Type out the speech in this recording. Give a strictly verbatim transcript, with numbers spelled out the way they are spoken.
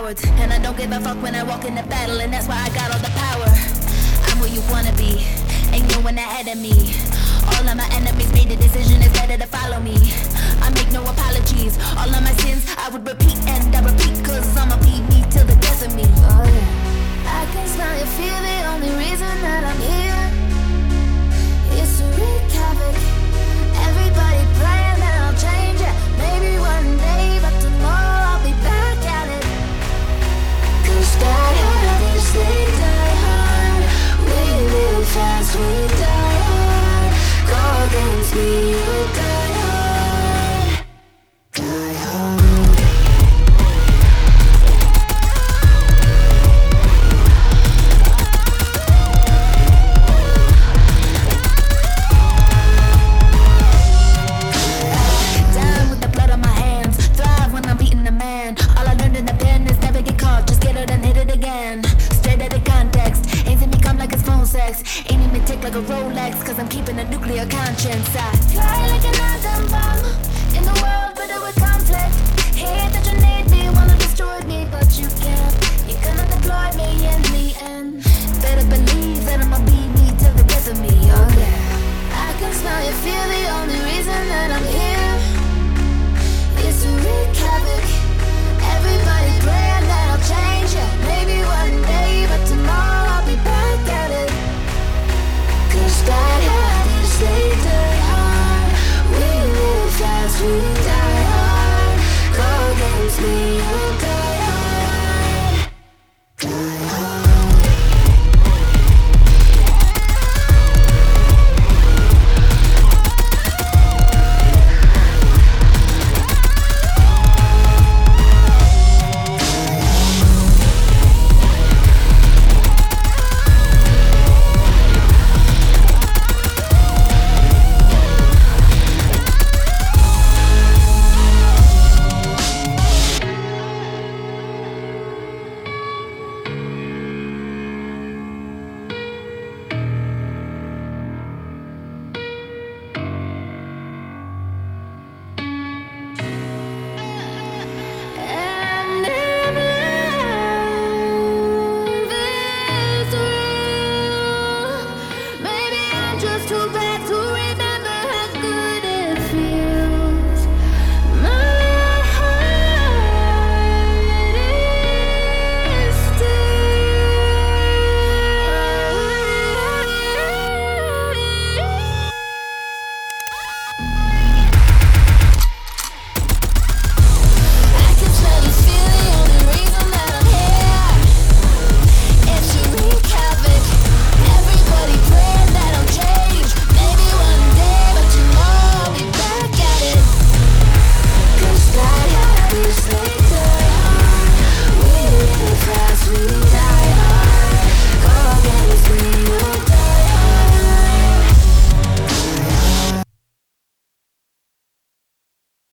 cowards. And I don't give a fuck when I walk in the battle, and that's why I got all the power. I'm where you wanna be, ain't no one ahead of me. All of my enemies made the decision, it's better to follow me. I make no apologies, all of my sins I would repeat and I repeat, cause I'ma be me till the death of me. Oh yeah. I can smell your fear, the only reason that I'm here is to wreak havoc. Everybody praying that I'll change it, maybe one day, but tomorrow I'll be back at it. Cause die hard is they die hard, we live fast, we die hard. Go against me, you die hard, die hard. Down with the blood on my hands, thrive when I'm beating the man. All I learned in the pen is never get caught, just get it and hit it again. Straight out of context, ain't see me come like it's phone sex. Ain't even tick like a Rolex, cause I'm keeping a nuclear conscience. I fly like an atom bomb in the world, but with conflict. Hate that you need me, wanna destroy me, but you can't. You cannot deploy me in the end. Better believe that I'ma be me till the death of me. Oh yeah. I can smell your fear, the only reason that I'm here is to wreak havoc. Everybody praying that I'll change it, maybe one day, but tomorrow I'll be back at it. Cause that